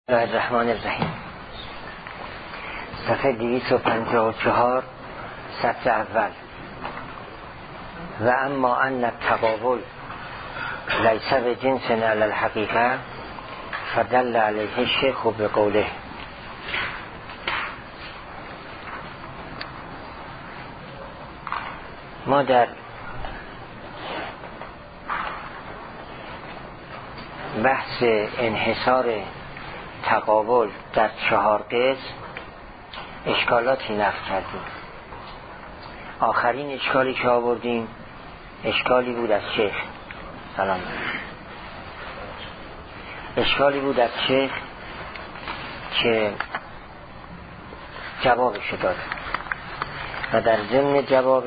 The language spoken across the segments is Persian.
الرحمن الرحیم. صفحه 254 سطر اول. و اما ان التقابل لیس بجنس علی الحقیقه فدل علیه الشیخ بقوله. ما در بحث انحصار تقابل در 4 قسم اشکالاتی نقل کردیم. آخرین اشکالی که آوردیم اشکالی بود از شیخ سلام اشکالی بود از شیخ که جوابش داد و در ضمن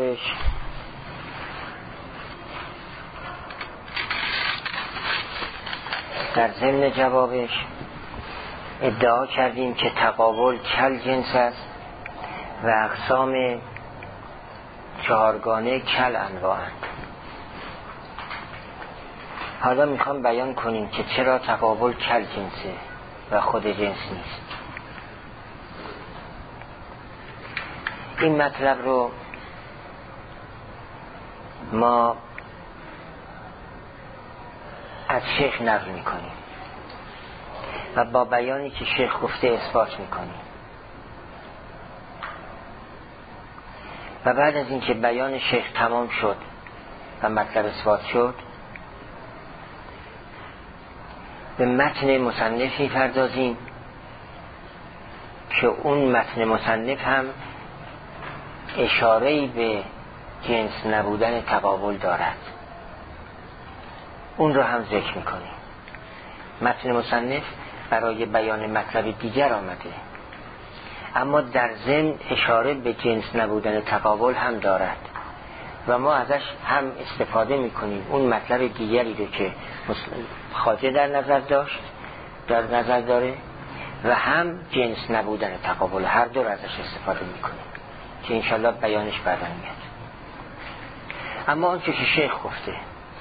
جوابش ادعا کردیم که تقابل کل جنس است و اقسام 4گانه کل انواعند. حالا میخوام بیان کنیم که چرا تقابل کل جنسه و خود جنس نیست. این مطلب رو ما از شیخ نقل میکنیم و با بیانی که شیخ گفته اثبات میکنیم و بعد از اینکه بیان شیخ تمام شد و مطلب اثبات شد به متن مصنف می‌پردازیم که اون متن مصنف هم اشاره‌ای به جنس نبودن تقابل دارد. اون رو هم ذکر میکنیم. متن مصنف برای بیان مطلب دیگر آمده اما در ضمن اشاره به جنس نبودن تقابل هم دارد و ما ازش هم استفاده میکنیم. اون مطلب دیگری رو که خواجه در نظر داره و هم جنس نبودن تقابل، هر دو رو ازش استفاده میکنیم که انشالله بیانش بعدا میاد. اما آنچه که شیخ گفته،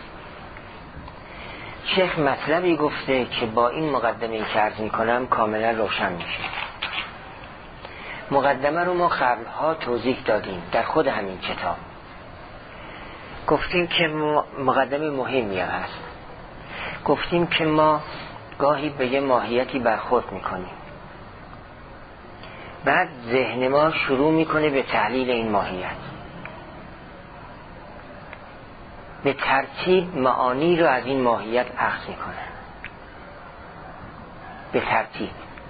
شیخ مطلبی گفته که با این مقدمه که عرض میکنم کاملا روشن میشه. مقدمه رو ما قبلها توضیح دادیم در خود همین کتاب. گفتیم که مقدمه مهمی هست. گفتیم که ما گاهی به یه ماهیتی برخورد میکنیم، بعد ذهن ما شروع میکنه به تحلیل این ماهیت، به ترتیب معانی رو از این ماهیت اخذ میکنه. به ترتیب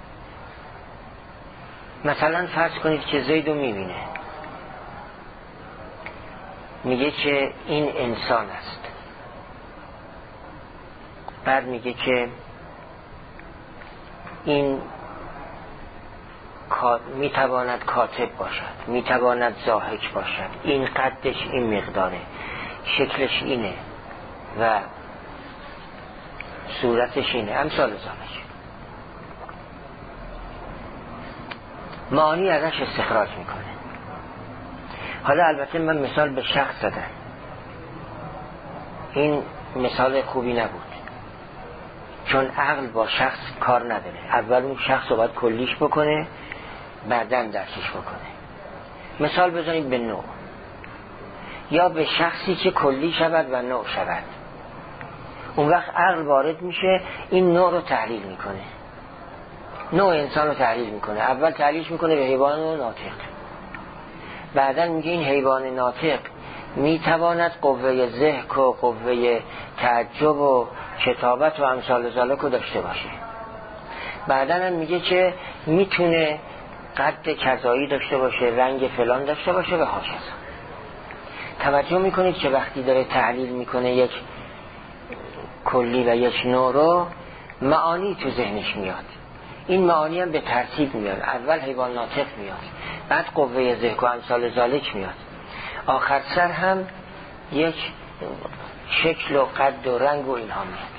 مثلا فرض کنید که زیدو میبینه، میگه که این انسان است، بعد میگه که این میتواند کاتب باشد، میتواند ضاحک باشد، این قدش این مقداره، شکلش اینه و صورتش اینه، امثال ذالک. معانی ازش استخراج میکنه. حالا البته من مثال به شخص زدم، این مثال خوبی نبود چون عقل با شخص کار نداره. اول اون شخص رو باید کلیش بکنه بعدن درکش بکنه. مثال بزنید به نوع، یا به شخصی که کلی شود و نوع شود. اون وقت عقل وارد میشه، این نوع رو تحلیل میکنه، نوع انسان رو تحلیل میکنه. اول تحلیلش میکنه به حیوان ناطق، بعدن میگه این حیوان ناطق میتواند قوه ضحک و قوه تعجب و کتابت و امثال ذالک رو داشته باشه. بعدن هم میگه که میتونه قد کذایی داشته باشه، رنگ فلان داشته باشه و هاکذا. توجه میکنید که وقتی داره تحلیل میکنه یک کلی و یک نوع رو، معانی تو ذهنش میاد. این معانی هم به ترتیب میاد. اول حیوان ناطق میاد، بعد قوه ضحک و امثال ذالک میاد، آخر سر هم یک شکل و قد و رنگ و اینها میاد.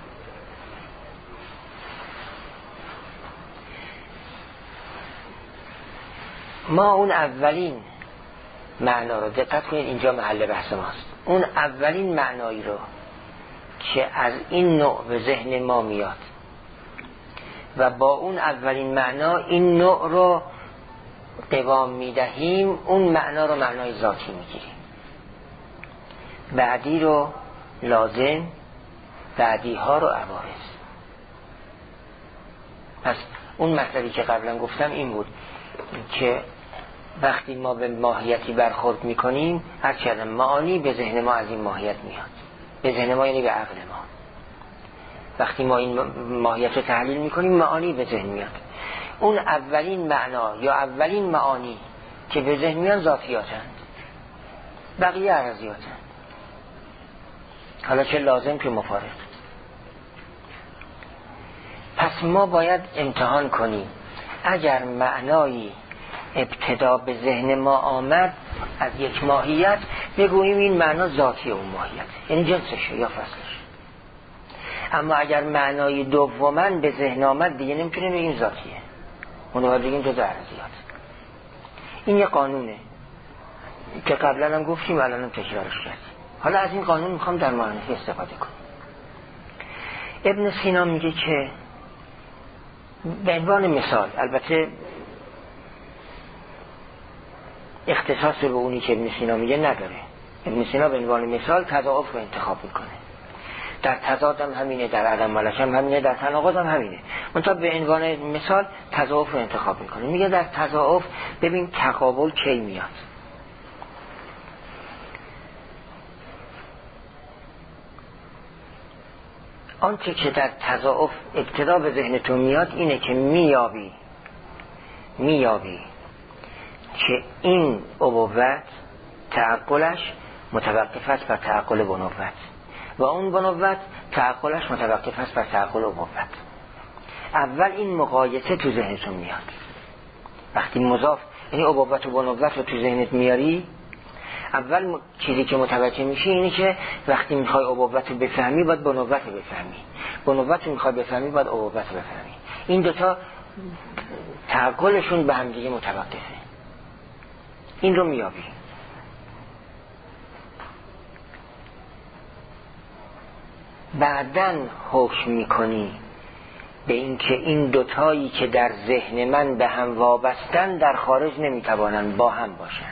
ما اون اولین معنا رو دقت کنید، اینجا محل بحث ماست. اون اولین معنایی رو که از این نوع به ذهن ما میاد و با اون اولین معنا این نوع رو قوام میدهیم، اون معنا رو معنای ذاتی میگیریم. بعدی رو لازم، بعدی ها رو عوارض. پس اون مطلبی که قبلا گفتم این بود که وقتی ما به ماهیتی برخورد میکنیم، هرچند معانی به ذهن ما از این ماهیت میاد، به ذهن ما یعنی به عقل ما. وقتی ما این ماهیت رو تحلیل میکنیم معانی به ذهن میاد. اون اولین معنا یا اولین معانی که به ذهن میاد ذاتیاتند، بقیه عرضیاتند، حالا چه لازم که مفارق. پس ما باید امتحان کنیم اگر معنایی ابتدا به ذهن ما آمد از یک ماهیت، بگوییم این معنا ذاتی اون ماهیت، یعنی جنسشه یا فصلش. اما اگر معنای دوما به ذهن آمد دیگه نمیتونیم بگیم ذاتیه، اون رو بگیم جزء عرضیات. این یه قانونه که قبلا هم گفتیم، الان هم تکرارش کردیم. حالا از این قانون میخوام در معرفی استفاده کنم. ابن سینا میگه که به عنوان مثال، البته اختصاص به اونی که ابن سینا میگه نداره، ابن سینا به عنوان مثال تضاعف رو انتخاب میکنه. در تضاد هم همینه، در عدم ملش هم همینه، در تناقض هم همینه. منتها به عنوان مثال تضاعف رو انتخاب میکنه. میگه در تضاعف ببین تقابل کی میاد. آنچه که در تضاعف ابتدا به ذهنتون میاد اینه که میابی که این ابوت تعقلش متوقف است بر تعقل بنوت و اون بنوت تعقلش متوقف است بر تعقل ابوت. اول این مقایسه تو ذهنتون میاد. وقتی مضاف یعنی ابوت و بنوت رو تو ذهنت میاری، اول چیزی که متوجه میشی اینه که وقتی میخوای ابوت رو بفهمی باید بنوت رو بفهمی، بنوت رو میخوای بفهمی باید ابوت رو بفهمی. این دوتا تعقلشون به هم دیگه متوقفه. این رو میابی. بعدن حکم میکنی به این که این دوتایی که در ذهن من به هم وابستن در خارج نمیتوانند با هم باشند.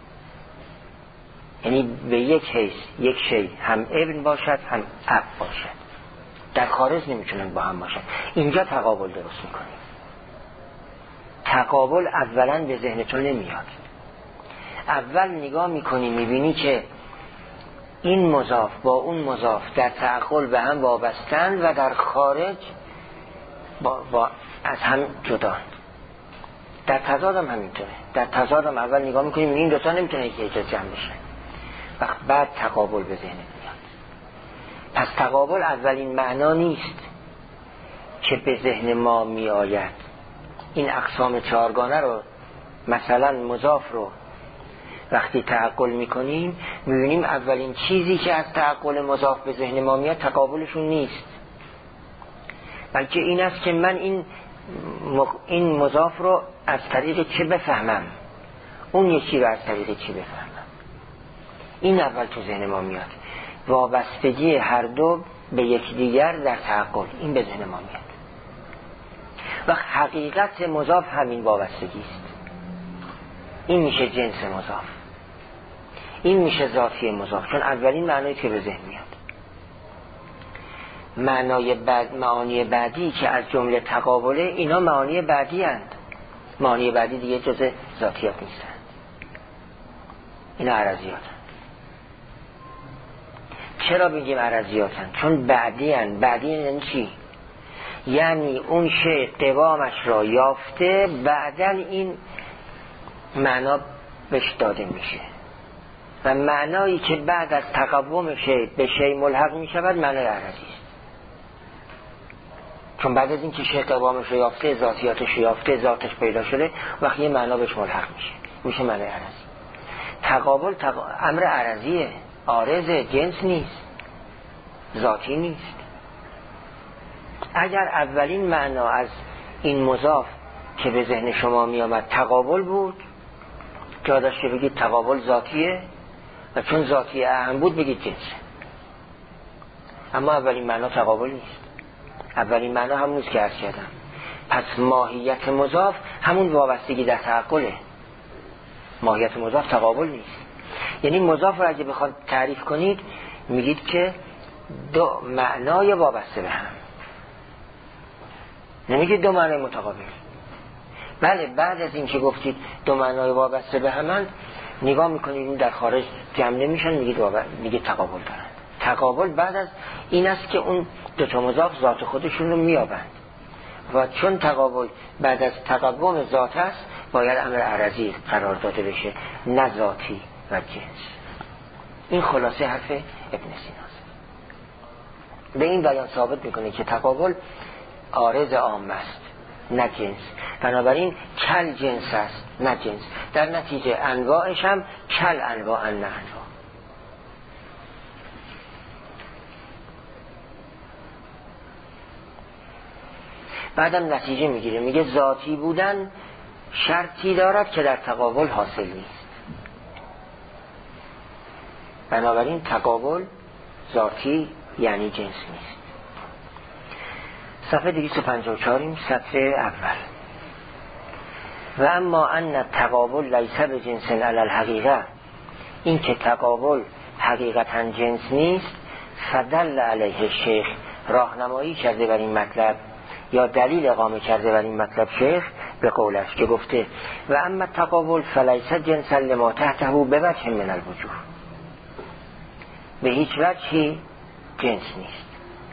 یعنی به یک حیث یک شی هم ابن باشد هم اب باشد، در خارج نمیتونن با هم باشد. اینجا تقابل درست میکنی. تقابل اولا به ذهنتون نمیاد. اول نگاه میکنی میبینی که این مضاف با اون مضاف در تعقل به هم وابستن و در خارج با از هم جدان. در تضاد هم همینطوره. در تضاد هم اول نگاه میکنیم این دوتا نمیتونه یکی جز جمع بشه و بعد تقابل به ذهن میاد. پس تقابل اولین معنا نیست که به ذهن ما می آید. این اقسام چهارگانه رو مثلا مضاف رو وقتی تعقل میکنیم میبینیم اولین چیزی که از تعقل مضاف به ذهن ما میاد تقابلشون نیست، بلکه این است که من این مضاف رو از طریق چه بفهمم، اون یکی رو از طریق چه بفهمم. این اول تو ذهن ما میاد. وابستگی هر دو به یکدیگر در تعقل، این به ذهن ما میاد. و حقیقت مضاف همین وابستگی است. این میشه جنس مضاف، این میشه ذاتی مضاف، چون اولین معنایی که به ذهن میاد. معانی بعدی که از جمله تقابله، اینا معانی بعدی اند. معانی بعدی دیگه جز ذاتیات نیستند، اینا عرضیات. چرا بگیم عرضیاتن؟ چون بعدی اند. بعدی یعنی چی؟ یعنی اون شی قوامش را یافته، بعدن این معنا بهش داده میشه و معنایی که بعد از تقوم شی به شی ملحق میشود معنای عرضی است. چون بعد از این که شی قوامش را یافته، ذاتیاتش یافته، ذاتش پیدا شده، وقتی یه معنا بهش ملحق میشه معنای عرضی. تقابل امر عرضیه، عارض، جنس نیست، ذاتی نیست. اگر اولین معنا از این مضاف که به ذهن شما می آمد تقابل بود، جا داشت که بگید تقابل ذاتیه و چون ذاتی اهم بود بگید جنسه. اما اولین معنا تقابل نیست. اولین معنا همون است که عرض کردم. پس ماهیت مضاف همون وابستگی در تعقله. ماهیت مضاف تقابل نیست. یعنی مضاف رو اگه بخواد تعریف کنید میگید که دو معنای وابسته به هم، نمیگید دو معنای متقابل. بله بعد از این که گفتید دو معنای وابسته به همند، نگاه میکنید اون در خارج جمع نمیشن، میگید تقابل دارن. تقابل بعد از این است که اون دو تا مضاف ذات خودشون رو میابند و چون تقابل بعد از تقوم ذات است باید امر عرضی قرار داده بشه نه ذاتی و جنس. این خلاصه حرف ابن سیناست. به این بیان ثابت میکنه که تقابل عارض عام است نه جنس، بنابراین کل جنس است نه جنس، در نتیجه انواعش هم کل انواع نه انواع. بعدم نتیجه میگیره، میگه ذاتی بودن شرطی دارد که در تقابل حاصل نیست، بنابراین تقابل ذاتی یعنی جنس نیست. صفحه 254 سطر اول. و اما ان تقابل لیس به جنس علی الحقیقه، این که تقابل حقیقتا جنس نیست، فدل علیه شیخ، راهنمایی کرده بر این مطلب یا دلیل اقامه کرده بر این مطلب شیخ به قولش که گفته و اما تقابل فلیس جنسا لما تحته بوجه من الوجوه، به هیچ وجهی جنس نیست.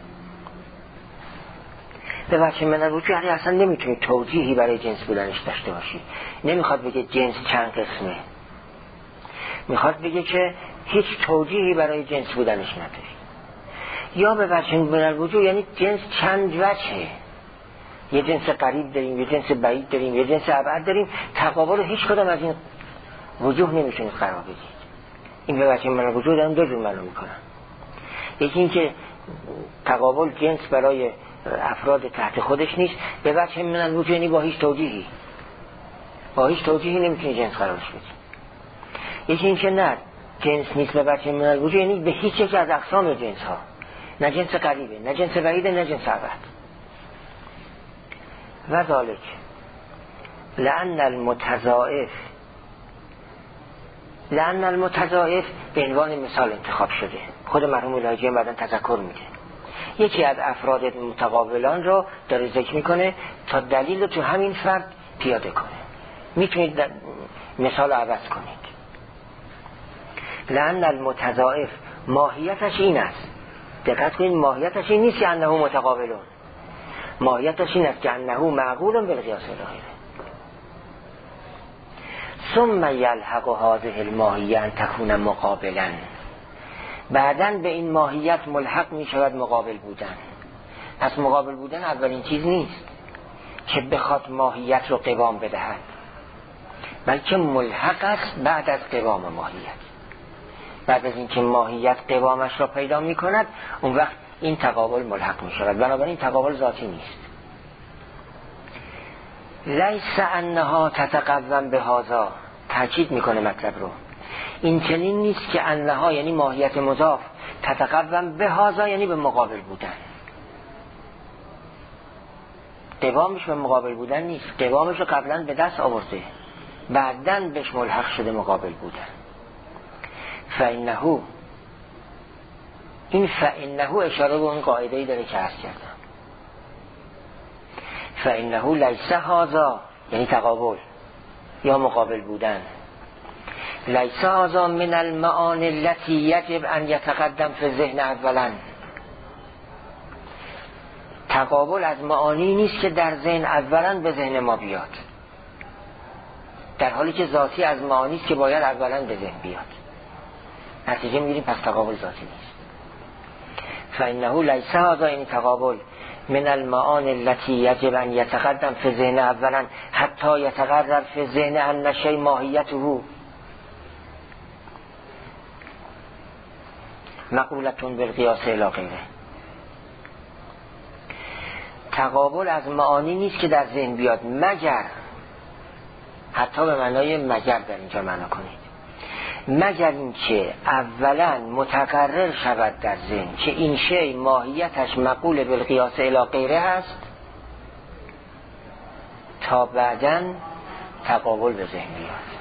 به وجه من الوجوه یعنی اصلا نمیتونی توجیهی برای جنس بودنش داشته باشی. نمیخواد بگه جنس چند قسمه، میخواد بگه که هیچ توجیهی برای جنس بودنش نداری. یا به وجه من الوجوه یعنی جنس چند وجهه، یه جنس قریب داریم، یه جنس بعید داریم، یه جنس ابعد داریم، تقابل رو هیچ کدام از این وجوه نمیتونید قرار بدید. این به وجه من الوجوه دارم دو جور معنا میکنم. یکی این که تقابل جنس برای افراد تحت خودش نیست، به وجه من الوجوه یعنی با هیچ توجیهی، با هیچ توجیهی نمیتونی جنس قرارش بدید. یکی این که نه جنس نیست به وجه من الوجوه یعنی به هیچ یک از اقسام جنس ها، نه جنس قریبه نه جنس بعیده نه جنس ابعد. و ذالک لأن المتضاعف به عنوان مثال انتخاب شده. خود مرحوم الهاجی بعداً تذکر میده، یکی از افراد متقابلان رو داره ذکر میکنه تا دلیل رو تو همین فرد پیاده کنه. میتونید مثال رو عوض کنید. لأن المتضاعف ماهیتش این است، دقت کنید، ماهیتش این نیست که انه متقابلون، ماهیتش این است که انه معقول بالقیاس الغیره. ثم یلحق هذه الماهیه ان تکون مقابلا، بعدن به این ماهیت ملحق می شود مقابل بودن. پس مقابل بودن اولین چیز نیست که بخواد ماهیت رو قوام بدهد، بلکه ملحق است بعد از قوام ماهیت. بعد از اینکه ماهیت قوامش را پیدا می کند اون وقت این تقابل ملحق می شود. بنابراین تقابل ذاتی نیست. لیس انها تتقوم به هذا، تاکید میکنه مطلب رو، این چنین نیست که انها یعنی ماهیت مضاف تتقوم به هذا یعنی به مقابل بودن. قوامش به مقابل بودن نیست، قوامش رو قبلا به دست آورده بعدن بهش ملحق شده مقابل بودن. فإنه، این فإنه اشاره به اون قاعده‌ای داره که عرض کردم. فإنه لیس هذا یعنی تقابل یا مقابل بودن، لیس هذا من المعانی التي یجب ان یتقدم فی الذهن اولا، تقابل از معانی نیست که در ذهن اولا به ذهن ما بیاد، در حالی که ذاتی از معانی است که باید اولا به ذهن بیاد. نتیجه میگیریم پس تقابل ذاتی نیست. فإنه لیس هذا یعنی تقابل من المعانی التي یجب ان یتقدم فی الذهن اولا حتی یتقرر فی الذهن ان شیء ماهیته مقولتون بالقیاس الی غیره. تقابل از معانی نیست که در ذهن بیاد مگر، حتی به معنای مگر در اینجا معنا کنید، مگر اینکه اولا متقرر شود در ذهن که این شی ماهیتش مقول بالقیاس الی غیره هست، تا بعداً تقابل به ذهن بیاد.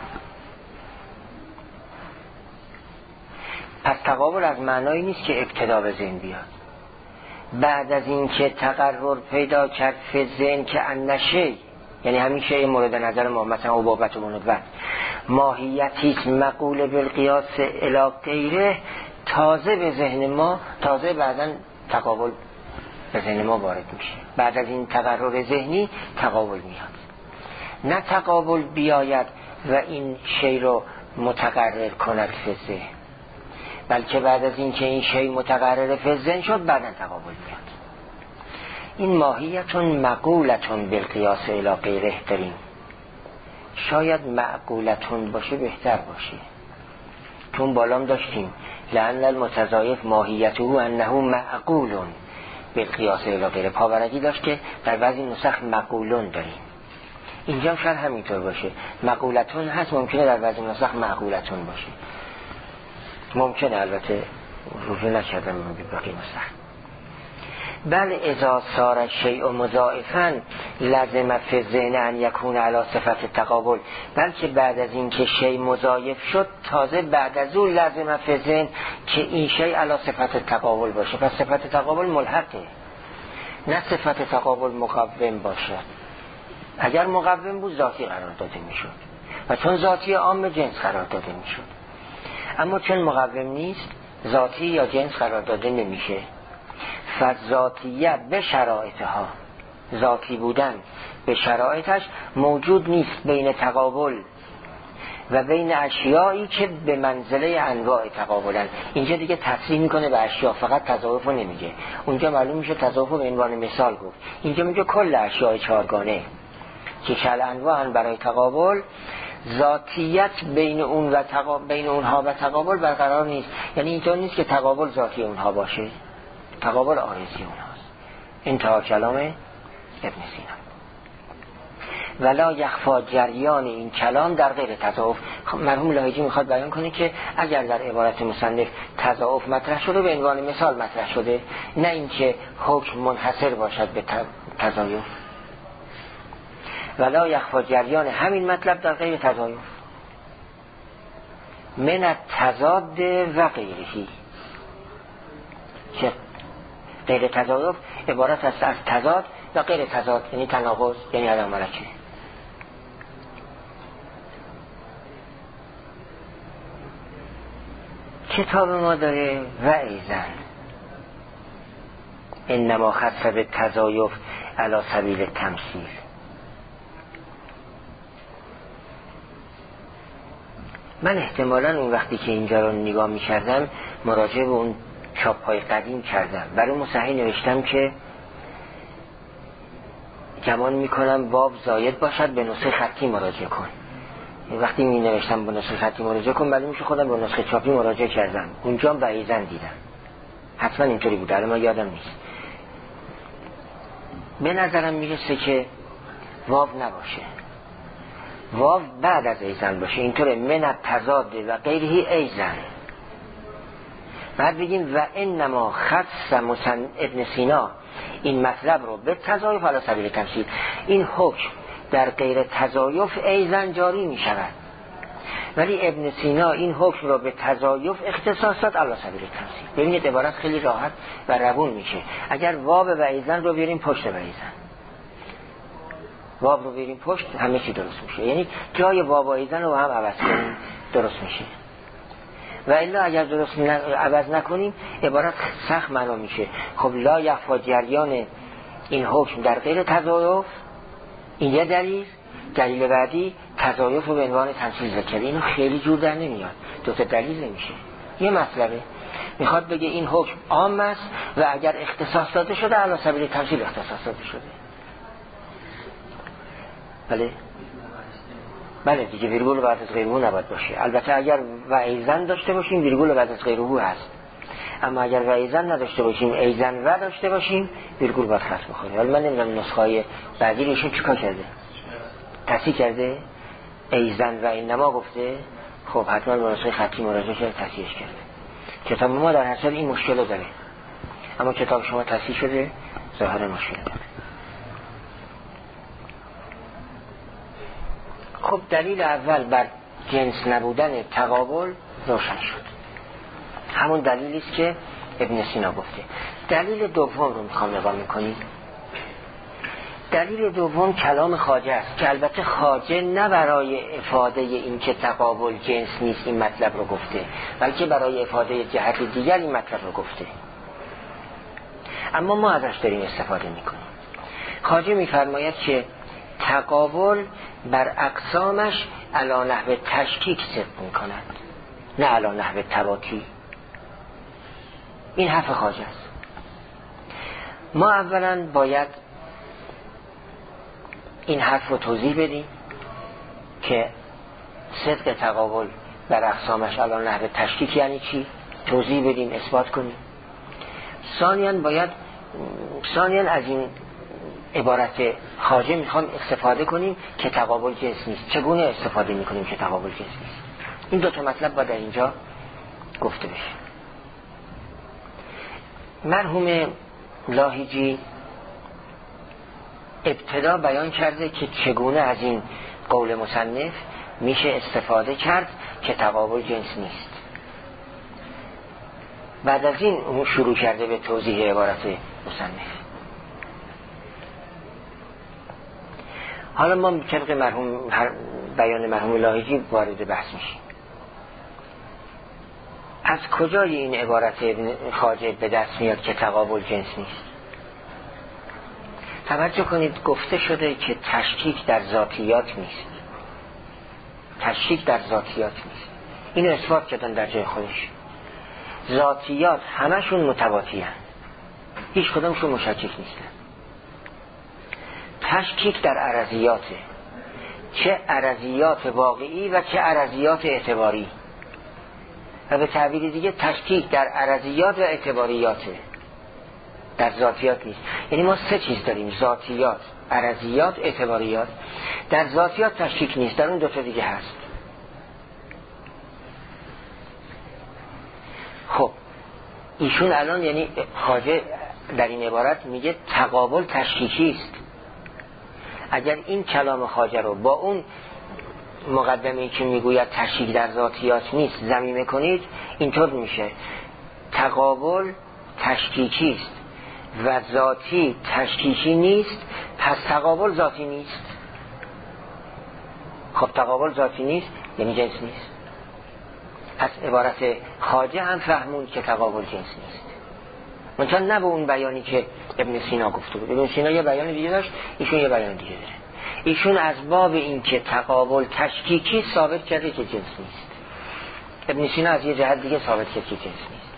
پس تقابل از معنایی نیست که ابتدا به ذهن بیاد. بعد از این که تقرر پیدا کرد فی ذهن که انشی، یعنی همین شیء مورد نظر ما مثلا عبابت و منوبت ماهیتیست مقول بالقیاس الی غیره، تازه به ذهن ما، تازه بعداً تقابل به ذهن ما وارد میشه. بعد از این تقرر ذهنی تقابل میاد. نه تقابل بیاید و این شی رو متقرر کند فی ذهن، بلکه بعد از این که این شی متقرر فی ذهن شد بعداً تقابل میاد. این ماهیتون مقولتون بالقیاس الی غیره داریم. شاید معقولتون باشه بهتر باشه، چون بالام داشتیم لأن المتضایف ماهیته انه معقول بالقیاس الی غیره، پاورقی داشت که در بعضی نسخ مقولون داریم. اینجا شاید همینطور باشه، مقولتون هست، ممکنه در بعضی نسخ معقولتون باشه، ممکنه، البته روزی نکردم بقیه نسخ. بل اذا صار الشیء مضاعفا لازم فی الذهن ان یکون علی صفت تقابل، بلکه بعد از این که شی مضاعف شد تازه بعد از اون لازم فی الذهن که این شی علی صفت تقابل باشه. پس صفت تقابل ملحقه، نه صفت تقابل مقوم باشه. اگر مقوم بود ذاتی قرار داده میشد و چون ذاتی عام جنس قرار داده میشد، اما چون مقوم نیست ذاتی یا جنس قرار داده نمیشه. فذاتیه به شرایطها، ذاتی بودن به شرایطش موجود نیست بین تقابل و بین اشیایی که به منزله انواع تقابلن. اینجا دیگه تصریح میکنه به اشیا، فقط تضاعف رو نمیگه. اونجا معلوم میشه تضاعف رو به عنوان مثال گفت، اینجا میگه کل اشیای چهارگانه که کل انواع برای تقابل، ذاتیت بین اون و بین اونها و تقابل برقرار نیست. یعنی اینطور نیست که تقابل ذاتی اونها باشه، تقابل آرزی اونهاست. انتها کلام ابن سینا. ولا یخفا جریان این کلام در غیر تضاعف. مرحوم لاهیجی میخواد بیان کنه که اگر در عبارت مصنف تضاعف مطرح شده به عنوان مثال مطرح شده، نه اینکه حکم منحصر باشد به تضاعف. ولا یخفا جریان همین مطلب در غیر تضاعف من التضاد و غیرهی، که غیر تضاعف عبارت است از تضاد و غیر تضاد، یعنی تناقض، یعنی عدم ملکه. کتاب ما داره و ایزن انما خص به تضاعف علی سبیل تمثیل. من احتمالاً اون وقتی که اینجا رو نگاه می کردم مراجعه به اون چاپ‌های قدیم کردم، برای مصحح نوشتم که گمان میکنم باب زاید باشد به نسخه خطی مراجعه کن. وقتی می نوشتم به نسخه خطی مراجعه کن معلوم میشه خودم به نسخه چاپی مراجعه کردم، اونجا بعیدن دیدم، حتما اینطوری بود، الان ما یادم نیست. به نظرم میرسه که واو نباشه، واو بعد از ایزن باشه، اینطوره من التضاد و غیره ایزن. بعد بگیم و انما خص ابن سینا این مطلب رو به تضاعف علی سبیل تمثیل، این حکم در غیر تضاعف ایزن جاری می شود، ولی ابن سینا این حکم رو به تضاعف اختصاص داد علی سبیل تمثیل. ببینید عبارت خیلی راحت و روون میشه. اگر واو و ایزن رو بیاریم پشت و ایزن، واو رو بیاریم پشت، همه چی درست میشه. یعنی جای واو و ایزن رو هم عوض کنیم درست میشه، و الا اگر درست عوض نکنیم عبارت سخت معنا میشه. خب لا یخفا جریان این حکم در غیر تضاعف، این یه دلیل بعدی تضاعف رو به عنوان تمثیل ذکر، اینو خیلی جور در نمیاد، دوتا دلیل نمیشه، یه مطلبه. میخواد بگه این حکم عام است و اگر اختصاص داده شده علی سبیل تمثیل اختصاص داده شده. بله دیگه ویرگول بعد از غیره نباید باشه. البته اگر وعیزن داشته باشیم ویرگول بعد از غیره هست، اما اگر وعیزن نداشته باشیم ایزن و داشته باشیم ویرگول باید خاص بخوره. ولی من نمیدونم نسخه‌های بعدی ایشون چیکار کرده، تصحیح کرده ایزن و اینما گفته، خب حتما به نسخه خطی مراجعه کرده تصحیحش کرده. کتاب ما در حساب این مشکل داره، اما کتاب شما تصحیح شده ظاهر مشکل داره. خب دلیل اول بر جنس نبودن تقابل روشن شد، همون دلیلی است که ابن سینا گفته. دلیل دوم رو میخوام نگاه میکنید. دلیل دوم کلام خواجه است که البته خواجه نه برای افاده این که تقابل جنس نیست این مطلب رو گفته، بلکه برای افاده جهت دیگر این مطلب رو گفته، اما ما ازش داریم استفاده میکنیم. خواجه میفرماید که تقابل بر اقسامش علی نحو تشکیک صدق میکند، نه علی نحو تواطی. این حرف خواجه است. ما اولا باید این حرف رو توضیح بدیم که صدق تقابل بر اقسامش علی نحو تشکیک یعنی چی، توضیح بدیم، اثبات کنیم. ثانیاً از این عبارت خواجه میخوام استفاده کنیم که تقابل جنس نیست. چگونه استفاده میکنیم که تقابل جنس نیست؟ این دو تا مطلب باید در اینجا گفته بشه. مرحوم لاهیجی ابتدا بیان کرده که چگونه از این قول مصنف میشه استفاده کرد که تقابل جنس نیست. بعد از این اون شروع کرده به توضیح عبارت مصنف. حالا ما طبق بیان مرحوم لاهیجی وارد بحث میشیم. از کجای این عبارت خواجه به دست میاد که تقابل جنس نیست؟ توجه کنید گفته شده که تشکیک در ذاتیات نیست. تشکیک در ذاتیات نیست. اینو اثبات کردن در جای خودش. ذاتیات همشون متواتی هستند، هیچ کدامشون مشکک نیستن. تشکیک در عرضیاته، چه عرضیات واقعی و چه عرضیات اعتباری. و به تعبیر دیگه تشکیک در عرضیات و اعتباریاته، در ذاتیات نیست. یعنی ما سه چیز داریم: ذاتیات، عرضیات، اعتباریات. در ذاتیات تشکیک نیست، در اون دو تا دیگه هست. خب ایشون الان یعنی خواجه در این عبارت میگه تقابل تشکیکی است. اگر این کلام خواجه رو با اون مقدمه‌ای که میگوید تشکیک در ذاتیات نیست ضمیمه کنید، اینطور میشه تقابل تشکیکی است و ذاتی تشکیکی نیست، پس تقابل ذاتی نیست. خب تقابل ذاتی نیست یعنی جنس نیست. پس عبارت خواجه هم فهمون که تقابل جنس نیست، منتها نه به اون بیانی که ابن سینا گفته بود. ابن سینا یه بیان دیگه داشت، ایشون یه بیان دیگه داره. ایشون از باب این که تقابل تشکیکی ثابت کرده که جنس نیست. ابن سینا از یه جهت دیگه ثابت کرده که جنس نیست.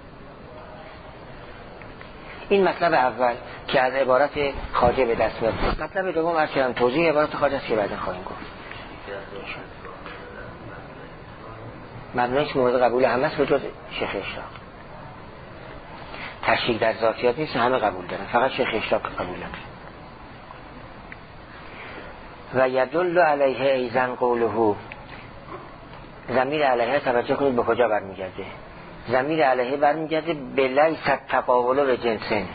این مطلب اول که از عبارت خواجه به دست میاد. مطلب دوم از که توضیح عبارت خواجه است که بعدا خواهیم گفت. مبنایش مورد قبول همه است به جز شیخ اشراق. تشکیک در ذاتیات نیست، همه قبول دارن، فقط شیخ اشراق قبول نداره. و یدل علیه ایزن قوله، ضمیر علیه توجه کنید به کجا برمیگرده. ضمیر علیه برمیگرده به لیس تقابل به جنسن،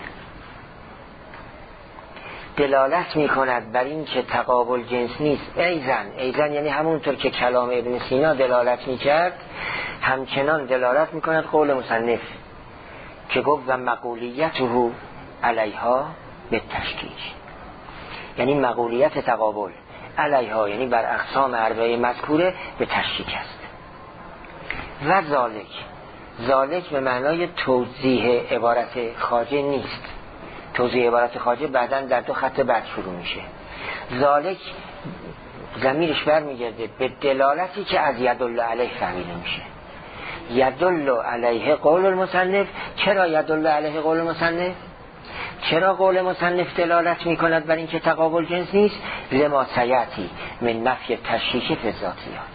دلالت میکند بر این که تقابل جنس نیست. ایزن یعنی همونطور که کلام ابن سینا دلالت میکرد، همچنان دلالت میکند قول مصنف که گفت و مقولیته علیها به تشکیک، یعنی مقولیت تقابل علیها یعنی بر اقسام اربعه مذکوره به تشکیک است. و ذالک به معنای توضیح عبارت خواجه نیست. توضیح عبارت خواجه بعداً در دو خط بعد شروع میشه. ذالک ضمیرش برمیگرده به دلالتی که از یدل علیه فهمیده میشه. یدل علیه قول المصنف. چرا یدل علیه قول المصنف؟ چرا قول مصنف دلالت میکند بر اینکه تقابل جنس نیست؟ لما سیاتی من نفی تشکیک فی ذاتیات.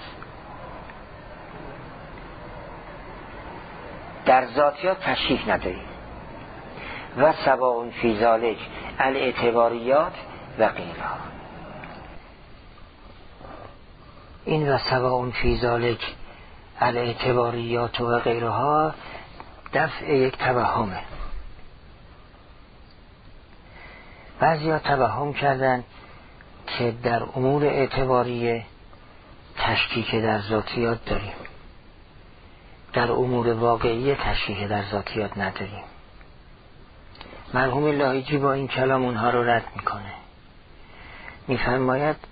در ذاتیات تشکیک نداریم. و سواء فی ذالک الاعتباریات و غیرها. این و سواء فی ذالک الاعتباریات و غیرها دفع یک توهمه. بعضی ها توهم کردن که در امور اعتباریه تشکیک در ذاتیات داریم، در امور واقعی تشکیک در ذاتیات نداریم. مرحوم لاهیجی با این کلام اونها رو رد میکنه، میفرماید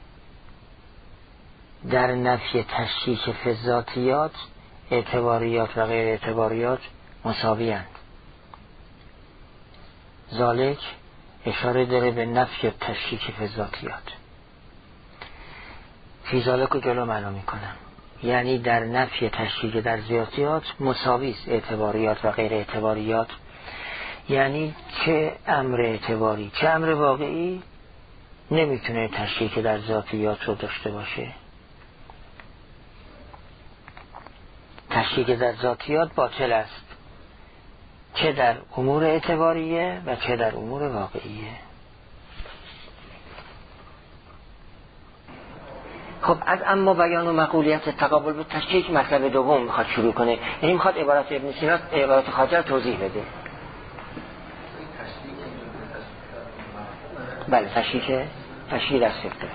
در نفی تشکیک فی ذاتیات اعتباریات و غیر اعتباریات مساوی‌اند. ذالک اشاره داره به نفی تشکیک فی ذاتیات. فی ذالک رو جلو معلوم میکنم، یعنی در نفی تشکیک در ذاتیات مساوی است اعتباریات و غیر اعتباریات. یعنی چه امر اعتباری چه امر واقعی نمیتونه تشکیک در ذاتیات رو داشته باشه. تشکیک در ذاتیات باطل است، چه در امور اعتباریه و چه در امور واقعیه. خب از اما بیان و مقولیت تقابل به تشکیک مطلب دوم میخواد شروع کنه، یعنی میخواد عبارت ابن سینا عبارت خواجه رو توضیح بده. بله تشکیک در سفت.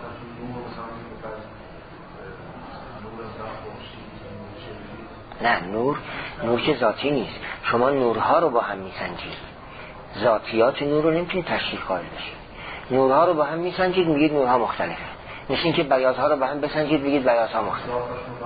نه نور که ذاتی نیست، شما نورها رو با هم میسنجید، ذاتیات نور رو نمیتونید تشکیک قائل بشید. نورها رو با هم میسنجید میگید نورها مختلفه، مثل این که بیاضها رو با هم بسنجید بگید بیاضها مختلفه.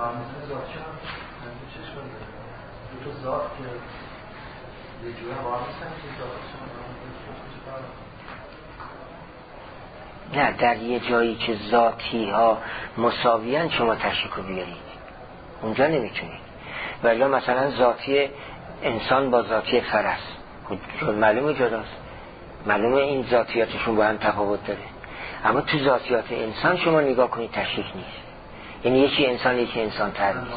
نه در یه جایی که ذاتی ها مساویان شما تشکیک رو بیارید، اونجا نمیتونید. ولی مثلا ذاتی انسان با ذاتی فرس معلومه جداست، معلومه این ذاتیاتشون با هم تفاوت داره، اما تو ذاتیات انسان شما نگاه کنید تشکیک نیست. یعنی یکی انسان تر نیست.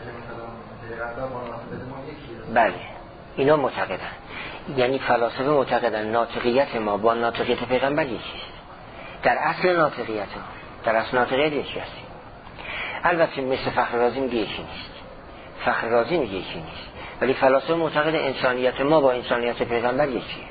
بله اینا معتقدن، یعنی فلاسفه معتقدن ناطقیت ما با ناطقیت پیغمبر یکیست. در اصل ناطقیت یکی هستیم. البته مثل فخررازی میگه یکی نیست، فخررازی میگه یکی نیست، ولی فلاسفه معتقد انسانیت ما با انسانیت پیغمبر یکیه.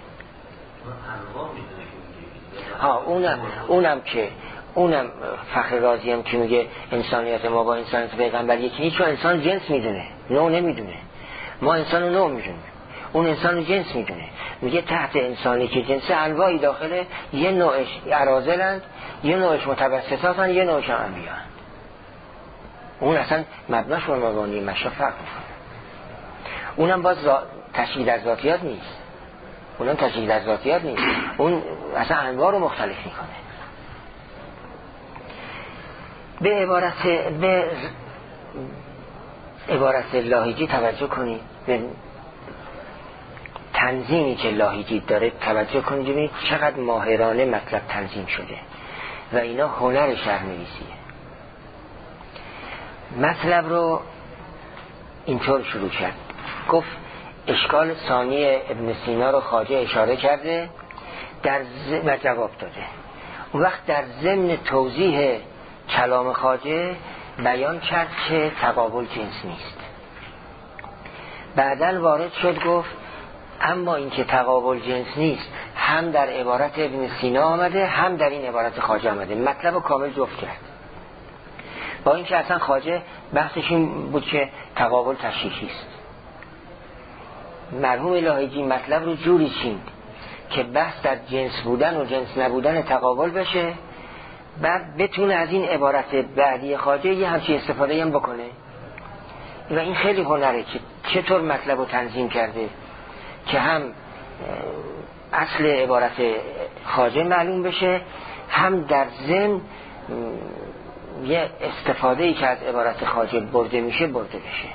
اونم فخررازی هم که میگه انسانیت ما با انسانیت پیغمبر یکی نیست، چون انسان جنس میدونه، نوع نمیدونه. ما انسان رو نوع میدونیم، اون انسان رو جنس میدونه. میگه تحت انسانی که جنس انواعی داخله، یه نوعش اراذلند، یه نوعش متوسطاتن، یه نوعش هم انبیاء. اون اصلا مبناش و مبانی مشا فرق میکنه. اونم باز تشکیک در ذاتیات نیست، اون اصلا انواع رو مختلف میکنه. به عبارت لاهیجی توجه کنید، به تنظیمی که لاهیجی داره توجه کنید، ببینید چقدر ماهرانه مطلب تنظیم شده و اینا هنر شهرنویسیه. مطلب رو اینطور شروع کرد، گفت اشکال ثانی ابن سینا رو خواجه اشاره کرده و جواب داده. اون وقت در ضمن توضیح کلام خواجه بیان کرد که تقابل جنس نیست. بعداً وارد شد گفت اما این که تقابل جنس نیست هم در عبارت ابن سینا آمده هم در این عبارت خواجه آمده. مطلب رو کامل جفت کرد، با اینکه اصلا خواجه بحثش این بود که تقابل تشکیکی است. مرحوم لاهیجی مطلب رو جوری چیند که بحث در جنس بودن و جنس نبودن تقابل بشه، بعد بتونه از این عبارت بعدی خواجه یه همچین استفاده هم بکنه. و این خیلی هنره که چطور مطلب رو تنظیم کرده که هم اصل عبارت خواجه معلوم بشه، هم در ضمن یه استفاده‌ای که از عبارت خواجه برده میشه برده بشه.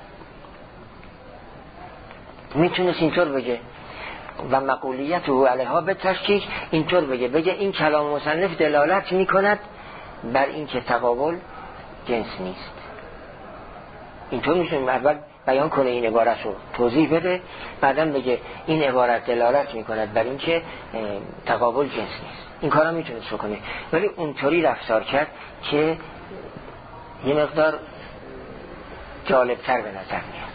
میتونست اینطور بگه و مقولیت او علیها به تشکیک، اینطور بگه این کلام مصنف دلالت میکند بر این که تقابل جنس نیست. اینطور میتونیم اول بیان کنه این عبارت رو توضیح بده، بعدم بگه این عبارت دلالت میکند بر این که تقابل جنس نیست. این کارا میتونست بکنه، ولی اونطوری رفتار کرد که یه مقدار جالبتر به نظر میاد.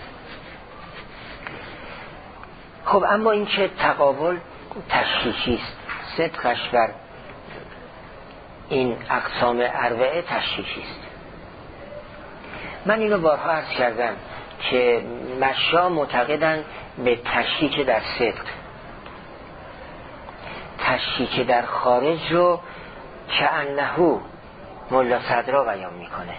خب اما این که تقابل تشکیکی است، صدقش بر این اقسام اربعه تشریحی است. من اینو بارها عرض کردم که مشا معتقدن به تشریک در صدق. تشریک در خارج رو کأنه ملا صدرا بیان میکنه.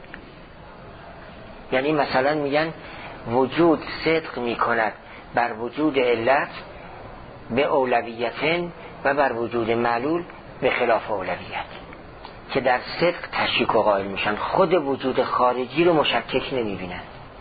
یعنی مثلا میگن وجود صدق میکند بر وجود علت به اولویتن و بر وجود معلول به خلاف اولویت، که در صدق تشریک و قائل میشن. خود وجود خارجی رو مشکک نمیبینن،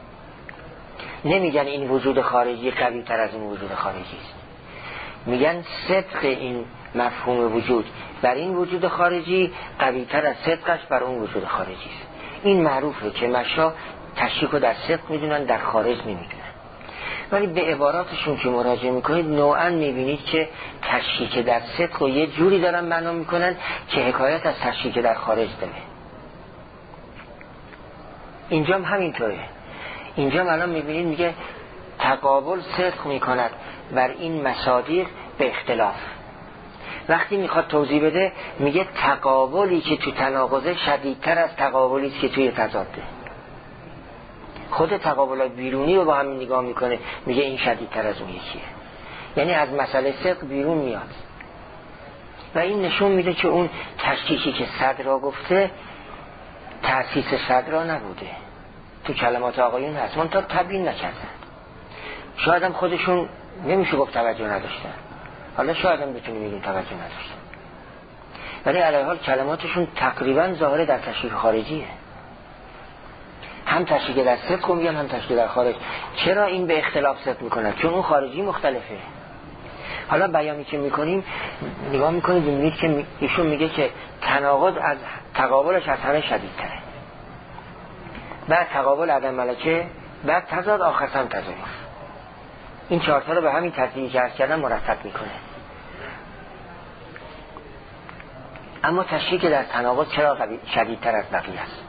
نمیگن این وجود خارجی قوی تر از این وجود خارجی است. میگن صدق این مفهوم وجود بر این وجود خارجی قوی تر از صدقش بر اون وجود خارجی است. این معروفه که مشا تشریک رو در صدق میدونن، در خارج نمیدونن. ولی به عباراتشون که مراجعه میکنید نوعا میبینید که تشریک در صدق رو یه جوری دارن معنا میکنن که حکایت از تشریک در خارج داره. اینجا هم همینطوره. اینجا الان میبینید میگه تقابل صدق میکند بر این مصادیق به اختلاف. وقتی میخواد توضیح بده میگه تقابلی که تو تناقضه شدیدتر از تقابلی که توی تضاده. خود تقابلات بیرونی رو با هم نگاه میکنه، میگه این شدیدتر از اون یکیه. یعنی از مسئله صدق بیرون میاد و این نشون میده که اون تشکیکی که صدرا گفته تأسیس صدرا نبوده، تو کلمات آقایون هست، من تا تبیین نکردن. شاید هم خودشون نمیشه گفت توجه نداشتن، حالا شاید هم بتونیم بگیم توجه نداشتن، ولی علیه حال کلماتشون تقریبا ظاهر در تشریح خارجیه. هم تشریح در صدق میگن هم تشریح در خارج. چرا این به اختلاف صدق میکنن؟ چون اون خارجی مختلفه. حالا بیانی که میکنیم نگاه میکنید میبینید که ایشون میگه که تناقض از تقابلش از همه شدیدتره، بعد تقابل عدم ملکه، بعد تضاد، آخر هم تضاد. این چهارتا رو به همین ترتیبی که عرض کردم مرتب میکنه. اما تشریح در تناقض چرا شدیدتر از بقیه است؟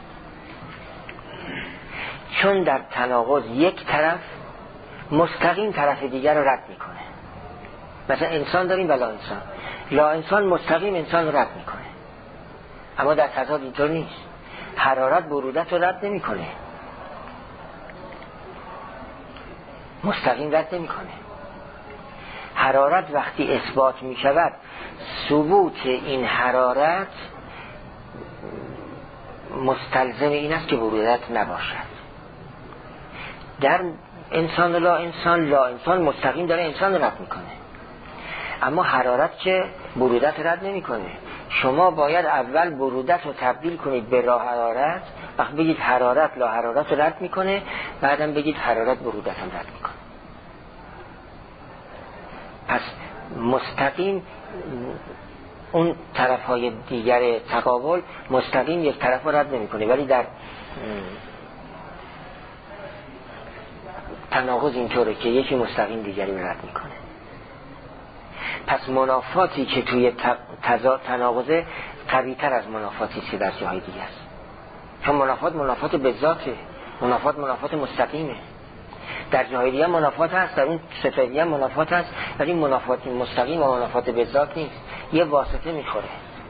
چون در تناقض یک طرف مستقیم طرف دیگر رو رد میکنه. مثلا انسان داریم و لا انسان. لا انسان مستقیم انسان رو رد میکنه، اما در تضاد اینطور نیست. حرارت برودت رو رد نمیکنه، مستقیم رد نمیکنه. حرارت وقتی اثبات میشود ثبوت این حرارت مستلزم این است که برودت نباشد. در انسان و لا انسان، لا انسان مستقیم داره انسان رد میکنه، اما حرارت که برودت رد نمیکنه. شما باید اول برودت رو تبدیل کنید به لا حرارت، وقت بگید حرارت لا حرارت رو رد میکنه، بعدم بگید حرارت برودت هم رد میکنه. پس مستقیم اون طرفهای دیگر تقابل مستقیم یک طرف رو رد نمیکنه، ولی در تناقض اینطوره که یکی مستقیم دیگری رو رد میکنه. پس منافاتی که توی تناقضه قوی تر از منافاتی که در جاهای دیگه است. چون منافات به ذاته، منافات مستقیمه. در جاهای دیگه منافات هست، در اون ستای دیگه منافات هست، ولی منافات مستقیم و منافات به ذات نیست، یه واسطه میخوره.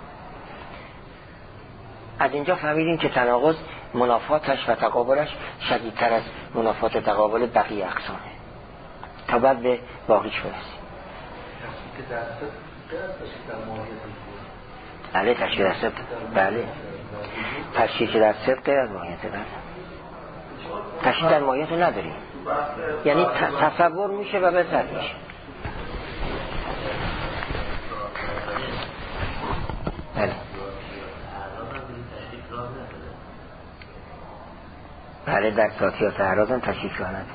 از اینجا فهمیدیم که تناقض منافاتش و تقابلش شدیدتر از منافات تقابل بقیه اقسامه. تا بعد به باقیش برسیم. بله تشکیل در صدق، بله تشکیل در صدق غیر از ماهیت. بله تشکیل در ماهیت رو نداریم، یعنی تصور میشه و به صد میشه. بله بله در ذاتیات اعراض هم تشکیل راه نداره.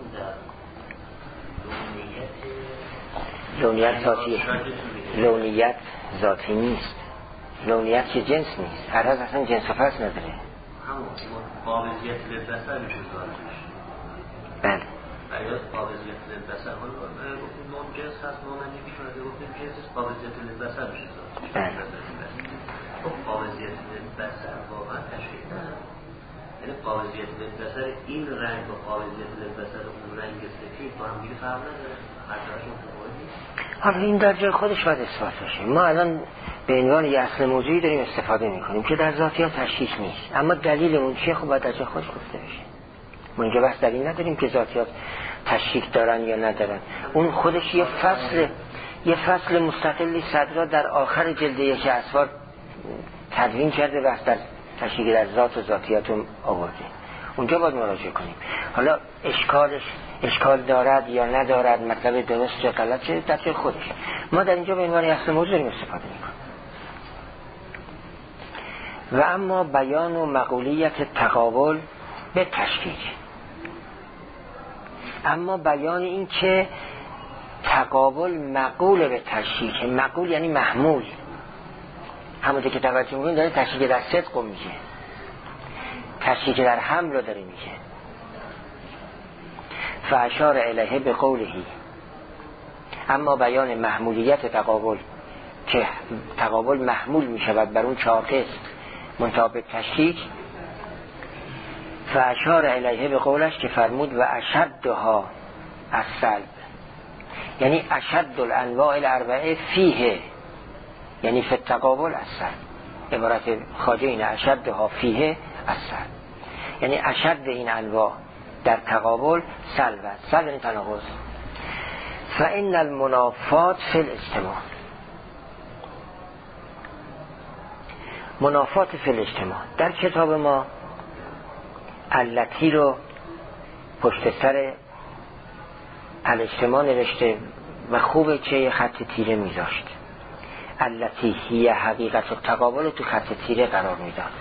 لونیت ذاتیه، لونیت ذاتی نیست، لونیت که جنس نیست. اعراض اصلا جنس و فصل نداره. همون قابلیت لذت میشه ذاتیش. بله اگر قابلیت لذت نون جنس هست، نونندگی شده گفتیم جنس قابلیت لذت میشه ذاتیش. بله خب قابلیت لذت واقعا تشکیل نداره. یعنی قابلیت للبصر این رنگ و قابلیت للبصر اون رنگ سفید با هم دیگه فرق نداره، هر طرفشون خوبه. حالا این در جای خودش باید اثبات بشه. ما الان به عنوان یه اصل موضوعی داریم استفاده میکنیم که در ذاتیات تشخیص نیست، اما دلیل اون چیه خب باید در جای خودش گفته بشه. ما اینجا بحث دلیل نداریم که ذاتیات تشخیص دارن یا ندارن. اون خودش یه فصل مستقلی صدرا در آخر جلد یک اسفار تدوین کرده، بحث در تشریح در ذات و ذاتیات آورده. اونجا باید مراجعه کنیم. حالا اشکال دارد یا ندارد، مطلب درست یا غلط چه در جای خودش. ما در اینجا به عنوان اصل موضوع داریم استفاده میکنیم. و اما بیان و مقولیت تقابل به تشکیک، اما بیان این که تقابل مقول به تشکیک، مقول یعنی محمول، همونطور که توجه میکنید داره تشکیک در صدق رو میگه، تشکیک در حمل رو داره میگه. فاشار الیه به قولهی، اما بیان محمولیت تقابل که تقابل محمول میشود بر اون 4 قسم منتهی به تشکیک. فاشار الیه به قولش که فرمود و اشدها السلب، یعنی اشد الانواع الاربعه فیه، یعنی فی التقابل السلب. عبارت خواجه اینه اشدها فیه السلب، یعنی اشد این انواع در تقابل سلب است. سلب یعنی تناقض. فان المنافات فی الاجتماع، منافات فی الاجتماع در کتاب ما التی رو پشت سر الاجتماع نوشته و خوبه که یه خط تیره میذاشت. التی هی حقیقت التقابل رو تو خط تیره قرار میداد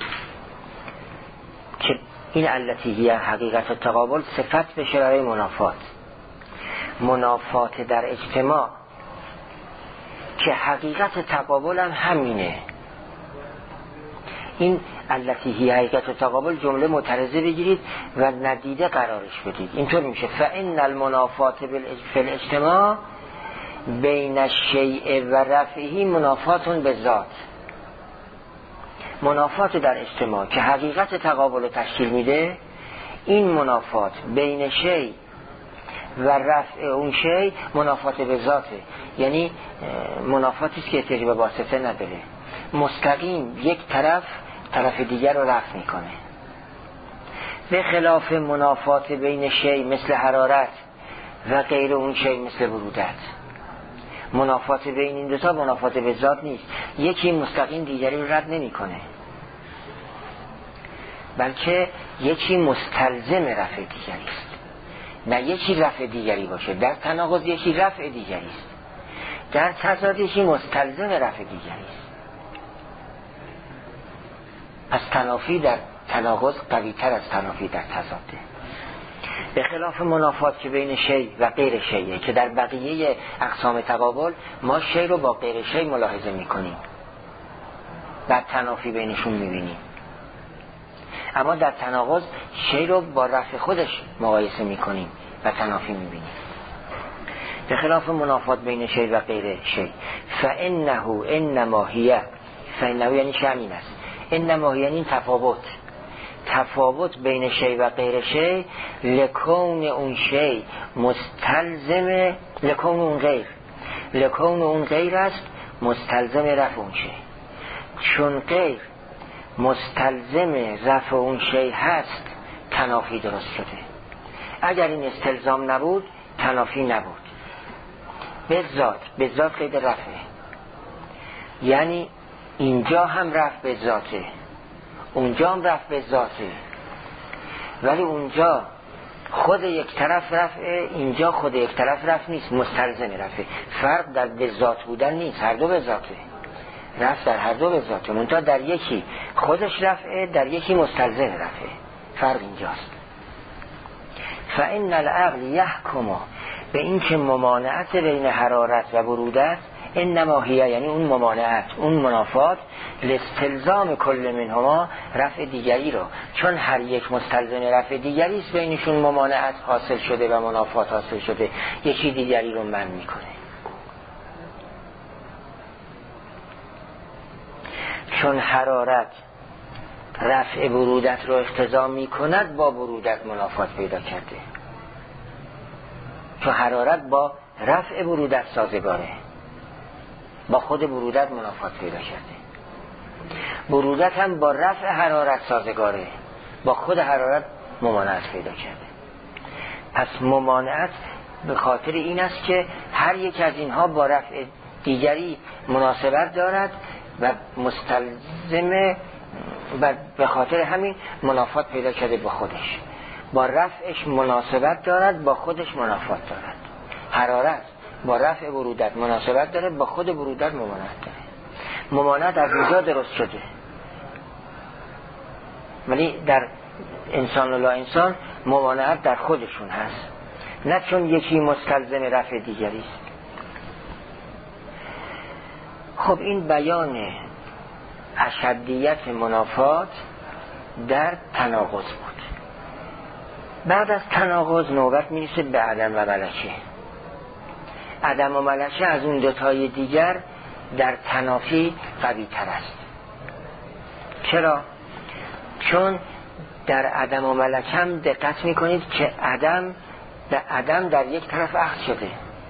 که این التی هی حقیقت التقابل صفت بشه برای منافات. منافات در اجتماع که حقیقت تقابل هم همینه. این التی هی حقیقت التقابل جمله معترضه بگیرید و ندیده قرارش بدید. اینطور میشه فان المنافات فی الاجتماع بین الشیء و رفعه منافات بالذات. منافات در اجتماع که حقیقت تقابل رو تشکیل میده، این منافات بین شیء و رفع اون شیء منافات به ذاته، یعنی منافاتی است که احتیاج به واسطه نداره، مستقیم یک طرف دیگر رو رفع میکنه. به خلاف منافات بین شیء مثل حرارت و غیر اون شیء مثل برودت. منافات بین این دوتا منافات به ذات نیست، یکی مستقیم دیگری رو رد نمیکنه، بلکه یکی مستلزم رفع دیگری است، نه یکی رفع دیگری باشه. در تناقض یکی رفع دیگری است، در تضاد یکی مستلزم رفع دیگری است. پس تنافی در تناقض قوی تر از تنافی در تضاده. به خلاف منافات که بین شی و غیر شیه که در بقیه اقسام تقابل ما شی رو با غیر شی ملاحظه میکنیم، در تنافی بینشون میبینیم، اما در تناقض شی رو با رفع خودش مقایسه میکنیم و تنافی میبینیم. به خلاف منافات بین شی و غیر شی فانه انما هی، فانه یعنی شأن است، انما هی یعنی تفاوت بین شی و غیر شی، لکون اون شی مستلزم لکون اون غیر است مستلزم رفع اون شی. چون غیر مستلزم رفع اون شی هست تنافی درست شده. اگر این استلزام نبود تنافی نبود. به ذات قید رفعه، یعنی اینجا هم رفع به ذاته اونجا هم رفع به ذاته، ولی اونجا خود یک طرف رفعه، اینجا خود یک طرف رفع نیست، مستلزم رفعه. فرق در به ذات بودن نیست، هر دو به ذاته، رفع در هر دو به ذاته، منتها در یکی خودش رفعه، در یکی مستلزم رفعه. فرق اینجاست. فإن العقل یحکم به این که ممانعت بین حرارت و برودت انما هی، یعنی اون ممانعت، اون منافات، لاستلزام کل منهما رفع دیگری رو، چون هر یک مستلزم رفع دیگری است بینشون ممانعت حاصل شده و منافات حاصل شده، یکی دیگری رو منع میکنه. چون حرارت رفع برودت رو اقتضا می کند با برودت منافات پیدا کرده، چون حرارت با رفع برودت سازگاره، با خود برودت منافات پیدا کرده. برودت هم با رفع حرارت سازگاره، با خود حرارت ممانعت پیدا کرده. پس ممانعت به خاطر این است که هر یک از اینها با رفع دیگری مناسبت دارد و مستلزم و به خاطر همین منافات پیدا کرده با خودش. با رفعش مناسبت دارد، با خودش منافات دارد. حرارت با رفع برودت مناسبت دارد، با خود برودت ممانعت دارد. ممانعت از اونجا درست شده، ولی در انسان و لا انسان ممانعت در خودشون هست، نه چون یکی مستلزم رفع دیگری است. خب این بیان اشدیت منافات در تناقض بود. بعد از تناقض نوبت میرسه به عدم و ملکه. عدم و ملکه از اون دوتای دیگر در تنافی قوی تر است. چرا؟ چون در عدم و ملکه هم دقت میکنید که عدم در یک طرف اخذ شده،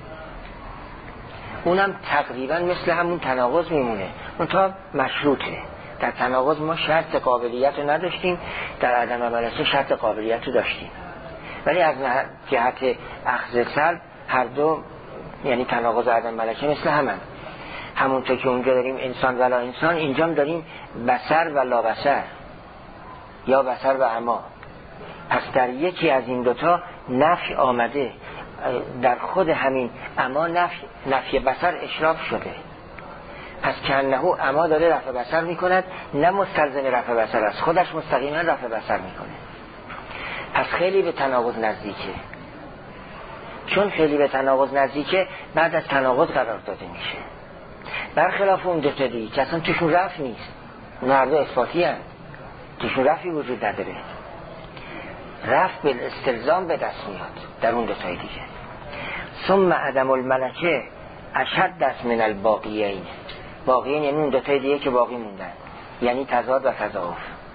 اونم تقریبا مثل همون تناقض میمونه، اون تا مشروطه. در تناقض ما شرط قابلیت رو نداشتیم، در عدم و ملکه شرط قابلیت رو داشتیم، ولی از جهت اخذ سلب هر دو، یعنی تناقض و عدم ملکه مثل همونطور که اونجا داریم انسان و لا انسان، اینجا هم داریم بصر و لا بصر یا بصر و عما. پس در یکی از این دوتا نفی آمده، در خود همین عما نفی بصر اشراف شده. پس که انه عما داره رفع بصر میکند، نه مستلزم رفع بصر است، خودش مستقیما رفع بصر میکنه. پس خیلی به تناقض نزدیکه. چون خیلی به تناقض نزدیکه، بعد از تناقض قرار داده میشه. برخلاف اون دوتا دیگه که اصلا توشون رفع نیست، اون هر دو اثباتی هست، توشون رفعی وجود نداره، رفع به استلزام به دست میاد در اون دوتای دیگه. ثم عدم الملکه اشد دست من الباقیین. باقیین یعنی اون دوتای دیگه که باقی موندن، یعنی تضاد و تضاعف.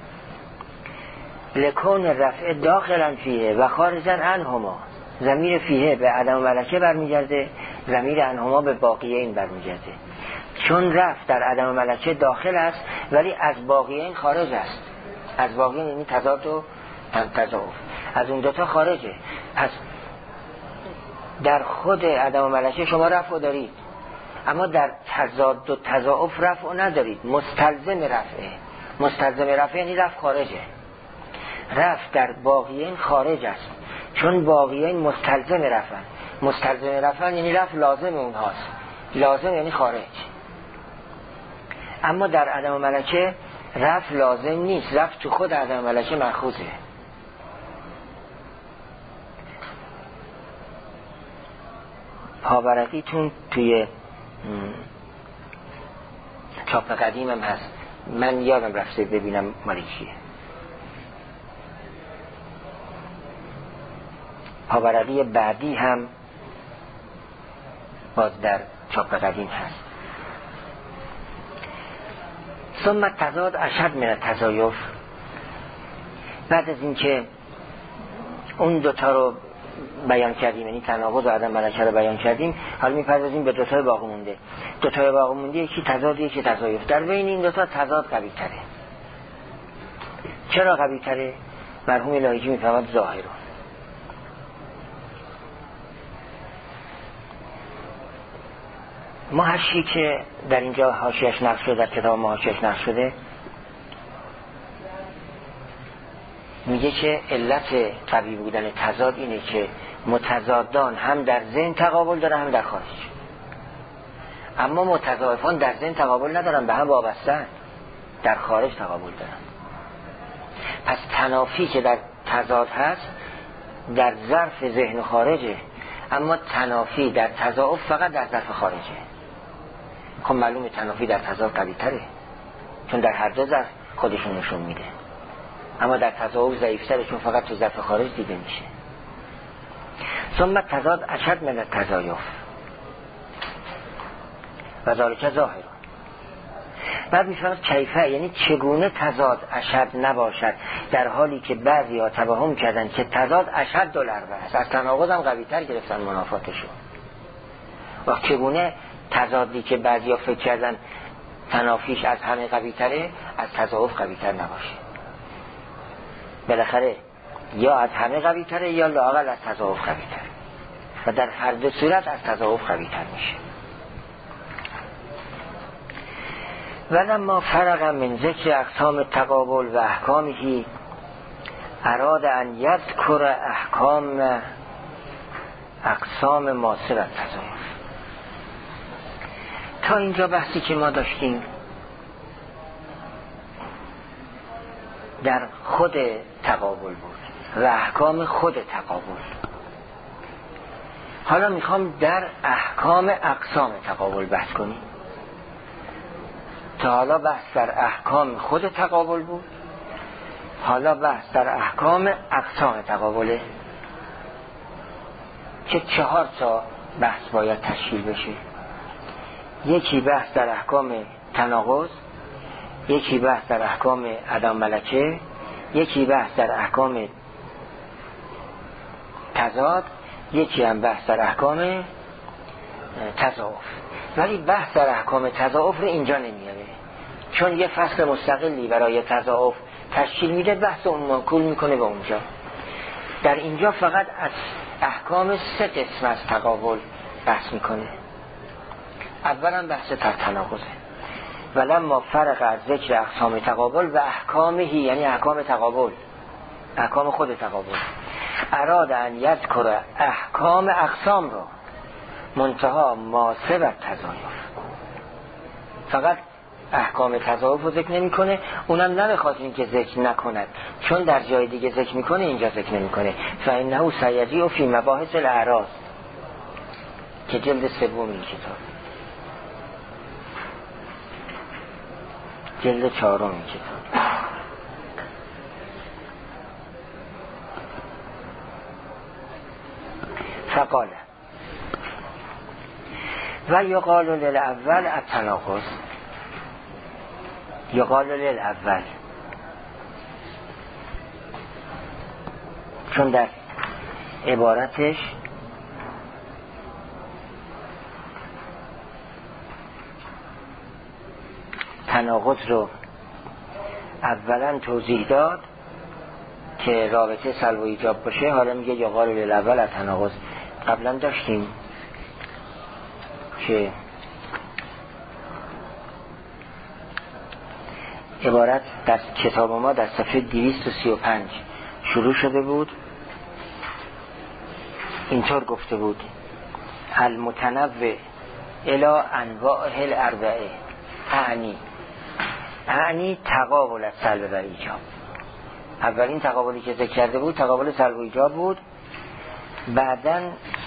لکون رفع داخلا فیه و خارجا عنهما. ضمیر فیه به عدم ملکه برمیگرده، ضمیر عنهما به باقیین برمیگرده. چون رفع در عدم ملکه داخل است ولی از باقیین خارج است. از باقیین یعنی تضاد و تضاعف، از اون دوتا خارجه. پس در خود عدم ملکه شما رفع دارید، اما در تضاد و تضاعف رفع ندارید. مستلزم رفعه. مستلزم رفع یعنی رفع خارجه. رفع در باقیین خارج است، چون باقیین مستلزم رفع. مستلزم رفع یعنی رفع لازم اونهاست، لازم یعنی خارج. اما در عدم ملکه رفع لازم نیست، رفع تو خود عدم ملکه مأخوذه. پاورقیتون توی چاپ قدیمم هست، من یادم رفته ببینم مالی چیه. پاورقی بعدی هم باز در چاپ قدیم هست. ثم تضاد اشد من التضاعف. بعد از اینکه اون دوتا رو بیان کردیم، یعنی تناقض و عدم ملکه رو بیان کردیم، حالا میپردازیم به دوتای باقی مونده. دوتای باقی مونده یکی تضاد یکی تضاعف. در بین این دوتا تضاد قوی تره. چرا قوی تره؟ مرحوم لاهیجی میفرماد ظاهر. محشی که در اینجا حاشیه‌اش نقل شده، در کتاب ما حاشیه‌اش نقل شده، میگه که علت قوی بودن تضاد اینه که متضادان هم در ذهن تقابل دارن هم در خارج، اما متضاعفان در ذهن تقابل ندارن، به هم وابستن، در خارج تقابل دارن. پس تنافی که در تضاد هست در ظرف ذهن خارجه، اما تنافی در تضاعف فقط در ظرف خارجه. خب معلومه تنافی در تضاد قوی تره، چون در هر دو ظرف خودشون نشون میده، اما در تضاعف ضعیف‌تره چون فقط تو ظرف خارج دیده میشه. ثم تضاد اشد من التضاعف و ذالک ظاهر. بعد میفرماید کیفه، یعنی چگونه تضاد اشد نباشد، در حالی که بعضی ها توهم کردن که تضاد اشد ضربه است، از تناقض هم قوی تر گرفتن منافاتشو. و چگونه تضادی که بعضی ها فکر کردن تنافیش از همه قوی تره، از تضاعف قوی تر نباشه. بالاخره یا از همه قوی تره یا لااقل از تضاعف قوی تره، و در هر دو صورت از تضاعف قوی تر میشه. ولما فرغ من ذکر اقسام تقابل و احکامه اراد ان یذکر احکام اقسام ماسر التضاعف. تا اینجا بحثی که ما داشتیم در خود تقابل بود و احکام خود تقابل. حالا میخوام در احکام اقسام تقابل بحث کنیم. تا حالا بحث در احکام خود تقابل بود، حالا بحث در احکام اقسام تقابله که 4 تا بحث باید تشکیل بشه. یکی بحث در احکام تناقض، یکی بحث در احکام عدم ملکه، یکی بحث در احکام تضاد، یکی هم بحث در احکام تضاعف. ولی بحث در احکام تضاعف رو اینجا نمیاره، چون یه فصل مستقلی برای تضاعف تشکیل میده، بحث اون منقول میکنه به اونجا. در اینجا فقط از احکام 3 قسم از تقابل بحث میکنه. اولا بحث تناقضه. ولما فرق از ذکر اقسام تقابل و احکامه، یعنی احکام تقابل، احکام خود تقابل، اراد ان یذکر احکام اقسام رو منتها ماسه و تضاعف. فقط احکام تضاعف رو ذکر نمی کنه، اونم نمیخواد این که ذکر نکند، چون در جای دیگه ذکر میکنه اینجا ذکر نمی کنه. فانه سیجیء فی مباحث الاعراض که جلد 3 این کتاب، جلد 4 این کتاب. فقال و یقال للاول التناقض، یقال للاول، چون در عبارتش تناقض رو اولا توضیح داد که رابطه سلب و ایجاب باشه، حالا میگه یقال للاول التناقض. قبلا داشتیم که عبارت در کتاب ما در صفحه 235 شروع شده بود، اینطور گفته بود: المتنوع الى انواع الاربعه اعنی تقابل سلب و ایجاب. اولین تقابلی که ذکر کرده بود تقابل سلب و ایجاب بود. بعداً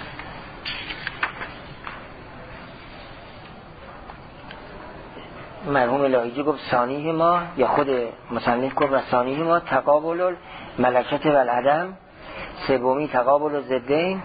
مرحوم لاهیجی گفت ثانیه ما، یا خود مصنف گفت و ثانیه ما تقابل ملکت و العدم، سومی تقابل ضدین،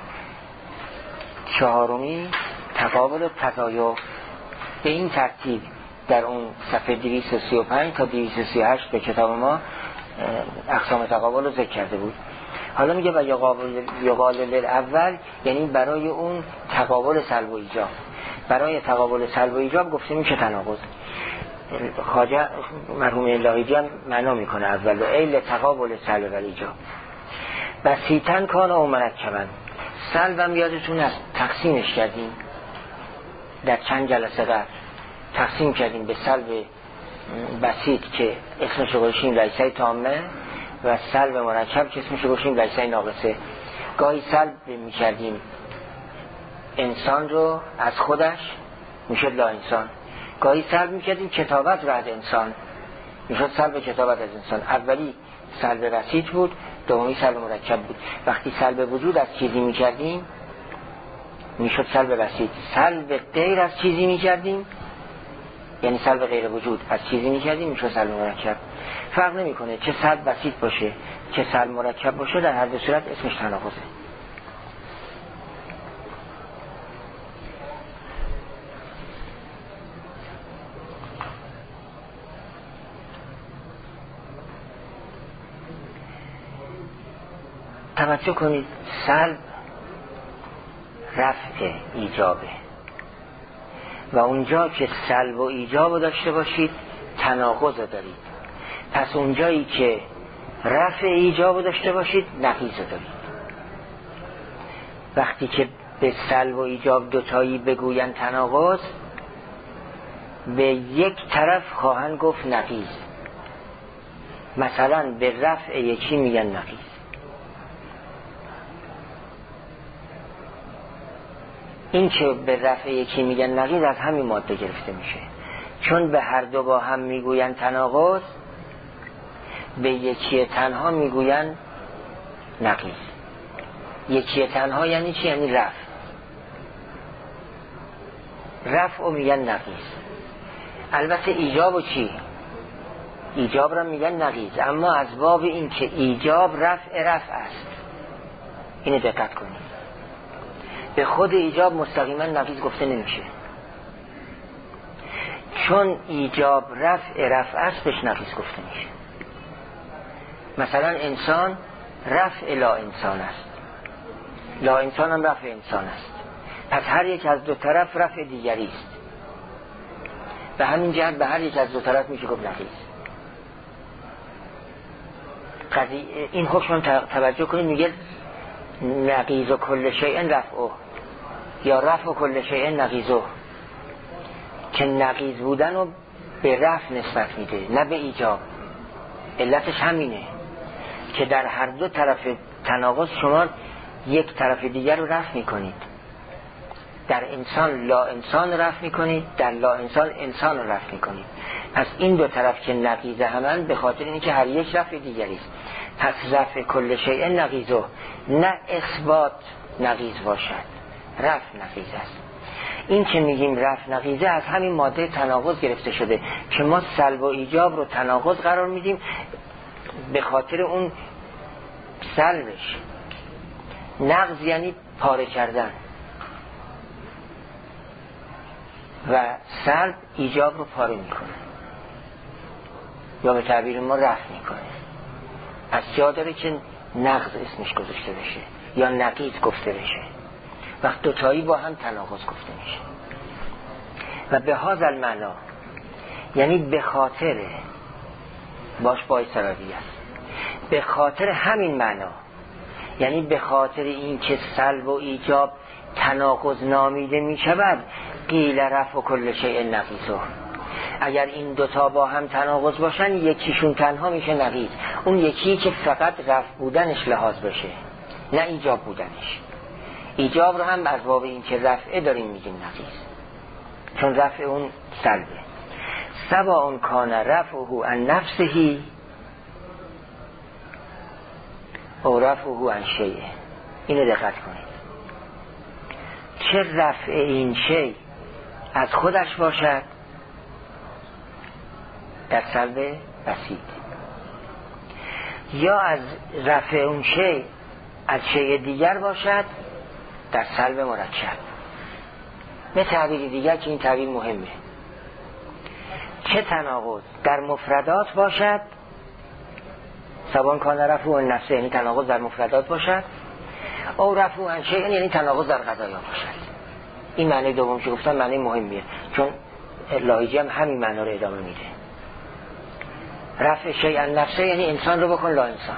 چهارمی تقابل تضاعف. به این ترتیب در اون صفحه 235 تا 238 به کتاب ما اقسام تقابل رو ذکر کرده بود. حالا میگه و یقال للاول، یعنی برای اون تقابل سلب و ایجاب. برای تقابل سلب و ایجاب گفته میشه تناقض. خواجه مرحوم لاهیجی هم معنا میکنه اول و ایل تقابل سلب و ایجاب. بسیطن کان و مرکبن. سلب هم یادتون است تقسیمش کردیم در چند جلسه قبل، تقسیم کردیم به سلب بسیط که اسمش رو گذاشتیم لیسه تامه و سلب مرکب که اسمش رو گذاشتیم لیسه ناقصه. گاهی سلب میکردیم انسان رو از خودش، میشد لا انسان. گاهی سلب میکردیم کتابت رو از انسان، میشد سلب کتابت از انسان. اولی سلب بسیط بود، دومی سلب مرکب بود. وقتی سلب وجود از چیزی میکردیم میشد سلب بسیط. سلب غیر از چیزی میکردیم، یعنی سلب غیر وجود از چیزی میکردیم، میشد سلب مرکب. فرق نمیکنه چه سلب بسیط باشه چه سلب مرکب باشه، در هر دو صورت اسمش تناقضه. توجه کنید سلب رفع ایجابه و اونجا که سلب و ایجاب داشته باشید تناقض دارید. پس اونجایی که رفع ایجاب داشته باشید نقیض دارید. وقتی که به سلب و ایجاب دوتایی بگوین تناقض، به یک طرف خواهند گفت نقیض. مثلا به رفع یکی میگن نقیض. این که به رفع یکی میگن نقیض از همین ماده گرفته میشه، چون به هر دو با هم میگوین تناقض، به یکی تنها میگوین نقیض. یکی تنها یعنی چی؟ یعنی رفع میگن نقیض. البته ایجاب و چی؟ ایجاب را میگن نقیض، اما از باب این که ایجاب رفع است. اینو دقت کنید. به خود ایجاب مستقیما نقیض گفته نمیشه، چون ایجاب رفع است بهش نقیض گفته میشه. مثلا انسان رفع لا انسان است، لا انسان هم رفع انسان است. پس هر یک از دو طرف رفع دیگری است. به همین جهت به هر یک از دو طرف میشه گفت نقیض. این حکم توجه کنید، میگه نقیض و کل شیء رفعه، یا رفع و کل شیء نقیضه، که نقیض بودن رو به رفع نسبت میده نه به ایجاب. علتش همینه که در هر دو طرف تناقض شما یک طرف دیگر رو رفع میکنید. در انسان لا انسان رفع میکنید، در لا انسان انسان رو رفع میکنید. پس این دو طرف که نقیض همن به خاطر اینه که هر یک رفع دیگری است. پس رفع کل شیء نقیضه، نه اثبات نقیض باشد، رفع نقیض است. این که میگیم رفع نقیضه از همین ماده تناقض گرفته شده که ما سلب و ایجاب رو تناقض قرار میدیم به خاطر اون سلبش. نقض یعنی پاره کردن و سلب ایجاب رو پاره میکنه یا به تعبیر ما رفع میکنه. پس جا داره که نقض اسمش گذاشته بشه یا نقیض گفته بشه. وقت دوتایی با هم تناقض گفته میشه. و به هذا المعنا یعنی به خاطر باش بای سرادی است، به خاطر همین معنا، یعنی به خاطر این که سلب و ایجاب تناقض نامیده می شود، قیل رفع کل شیء نقیضه. اگر این دوتا با هم تناقض باشن یکیشون تنها میشه نقیض، اون یکی که فقط رفع بودنش لحاظ بشه نه ایجاب بودنش. ایجاب رو هم از باب این که رفعه داریم میگیم نقیض، چون رفع اون سلبه. سواء کان رفعه عن نفسه او رفعه عن شیء. اینو دقت کنید، چه رفع این شیء از خودش باشد در سلب بسیط، یا از رفع اون شیء از شیء دیگر باشد در سلب مرکب. به تعبیر دیگر که این تعبیر مهمه، چه تناقض در مفردات باشد، سواء کان رفع عن نفسه یعنی تناقض در مفردات باشد، او رفع عن شیء یعنی تناقض در قضایا باشد. این معنی دوم که گفتم معنی مهمیه، چون لاهیجی هم همین معنی رو ادامه میده. رفع شیء عن نفسه یعنی انسان رو بکن لا انسان،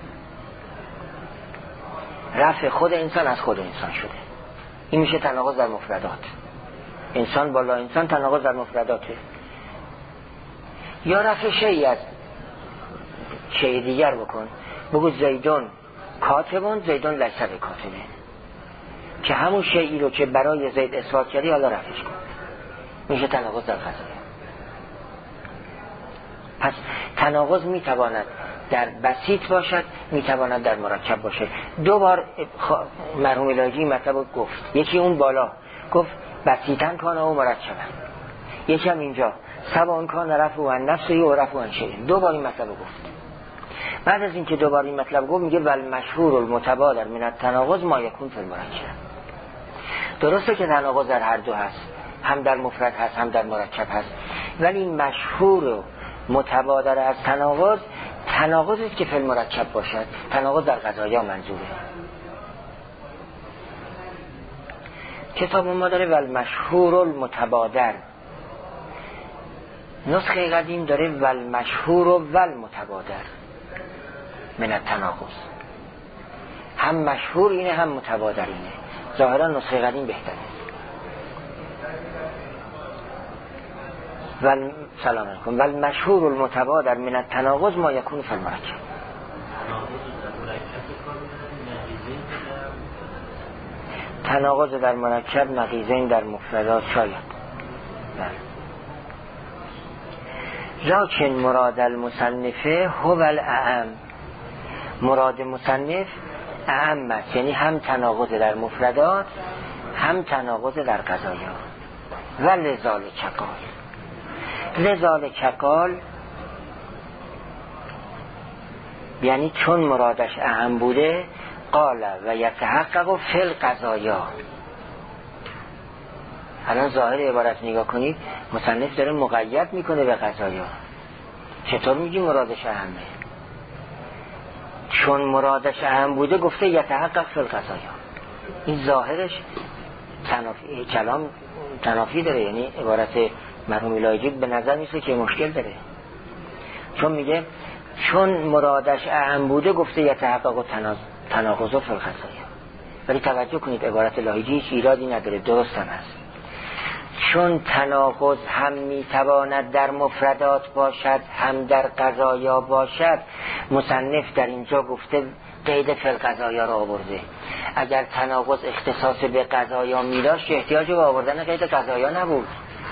رفع خود انسان از خود انسان شده. این میشه تناقض در مفردات. انسان با لا انسان تناقض در مفرداته. یا رفع شیء از شیء دیگر بکن، بگو زیدون کاتبون زیدون لیس بکاتبه، که همون شیئی رو که برای زید اثبات کردی حالا رفعش کن، میشه تناقض در قضیه. پس تناقض میتواند در بسیط باشد، میتواند در مرکب باشه. دو بار مرحوم الهی مطلب گفت، یکی اون بالا گفت بسیطن کانه و مرکبن، یکی هم اینجا سواء کان رفع عن نفسه و رفع عن شیء. دو بار این مطلب گفت. بعد از اینکه دو بار این مطلب گفت میگه ول مشهور المتبادر من التناقض ما یکون فی المرکب. درسته که تناقض در هر دو هست، هم در مفرد هست هم در مرکب هست، ولی مشهور و متبادر از تناقض تناقضی که فی المرکب باشد، تناقض در قضایا منظوره. کتاب ما داره والمشهور المتبادر، نسخه قدیم داره والمشهور والمتبادر من التناقض، هم مشهور اینه هم متبادر اینه. ظاهرا نسخه قدیم بهتره. سلام علیکم. والمشهور المتبادر من التناقض ما یکون فی المرکب. تناقض در مرکب نقیضین در مفردات شاید. لکن مراد المصنفه هو الاعم، مراد مصنف اعم است، یعنی هم تناقض در مفردات هم تناقض در قضایا. و لذالک قال، لذالک قال یعنی چون مرادش اعم بوده، قال و یتحقق فی القضایا. الان ظاهر عبارت نگاه کنید، مصنف داره مقید میکنه به قضایا. چطور میگی مرادش اهمه؟ چون مرادش اهم بوده گفته یتحقق فی القضایا. این ظاهرش کلام تنافی داره، یعنی عبارت مرحوم الهی به نظر میسه که مشکل داره. چون میگه چون مرادش اهم بوده گفته یتحقق تناقض فی القضایا. ولی توجه کنید عبارت الهی هیچ ایرادی نداره، درست هم هست. چون تناقض هم میتواند در مفردات باشد هم در قضایا باشد، مصنف در اینجا گفته قید فی القضایا را آورده. اگر تناقض اختصاص به قضایا میداشت احتیاج به آوردن قید قضایا نبود.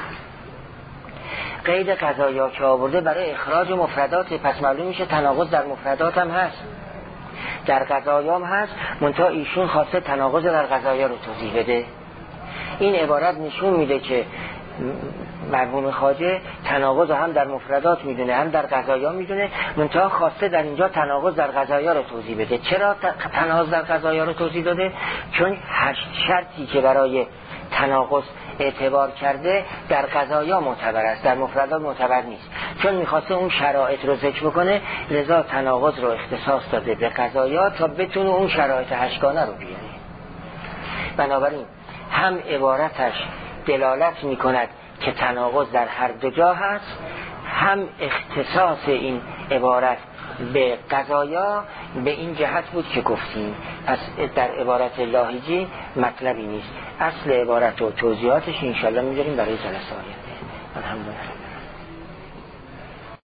قید قضایا که آورده برای اخراج مفردات، پس معلوم میشه تناقض در مفردات هم هست، در قضایا هم هست، منتها ایشون خواسته تناقض در قضایا رو توضیح بده. این عبارت نشون میده که مرحوم خواجه تناقض هم در مفردات میدونه هم در قضایا میدونه، منتها خواسته در اینجا تناقض در قضایا رو توضیح بده. چرا تناقض در قضایا رو توضیح داده؟ چون 8 شرطی که برای تناقض اعتبار کرده در قضایا معتبر است، در مفردات معتبر نیست. چون میخواسته اون شرایط رو ذکر بکنه، لذا تناقض رو اختصاص داده به قضایا تا بتونه اون شرایط 8 گانه رو بیاره. بنابراین هم عبارتش دلالت میکند که تناقض در هر دو جا هست، هم اختصاص این عبارت به قضایا به این جهت بود که گفتیم. پس در عبارت لاهیجی مطلبی نیست. اصل عبارت و توضیحاتش انشاءالله میذاریم برای جلسه آینده. الحمدلله.